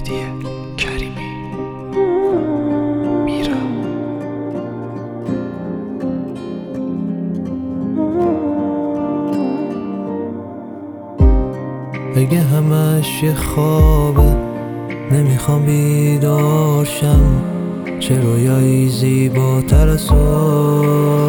مهدی کریمی میرا. اگه همش یه خوابه نمیخوام بیدار شم، چه رویایی زیباتر از تو.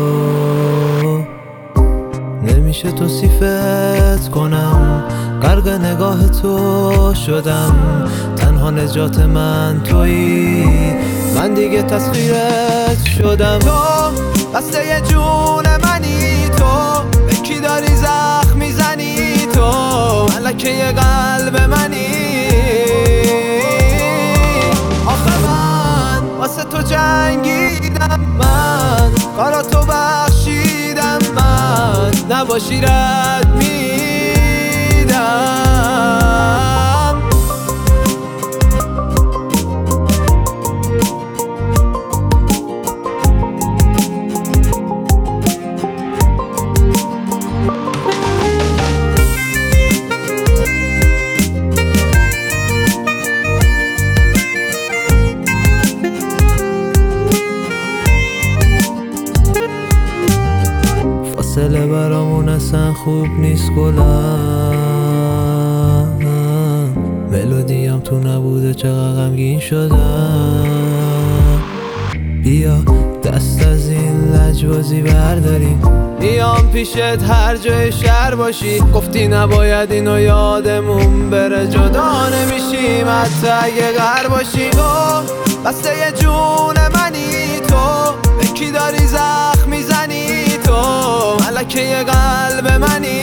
نمیشه توصیفت کنم، غرق نگاه تو شدم، تنها نجات من تویی، من دیگه تسخیرت شدم. تو بسته یه جون منی، تو به کی داری زخم میزنی، تو ملکه یه قلب منی. آخه من واسه تو جنگیدم، من کاراتو بخشیدم، من نباشی رد میدم. فاصله برامون اصلا خوب نیست گلم، ملودیم تو نبوده چقدر غمگین شدم. بیا دست از این لجبازی برداریم، بیام پیشت هر جای شهر باشی. گفتی نباید اینو یادمون بره، جدا نمیشیم حتی اگه غر باشی. تو بسته یه جون منی، تو به کی داری زخم میزنی، تو ملکه یه قلب منی.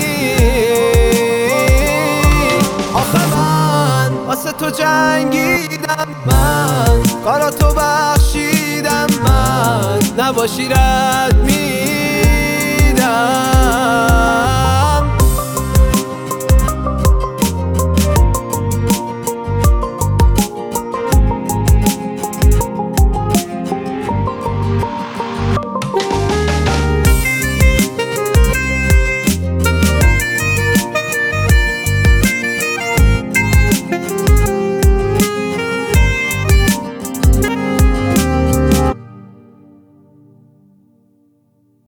آخه من واسه تو جنگیدم، من کاراتو بخشیدم، من نباشی رد میدم.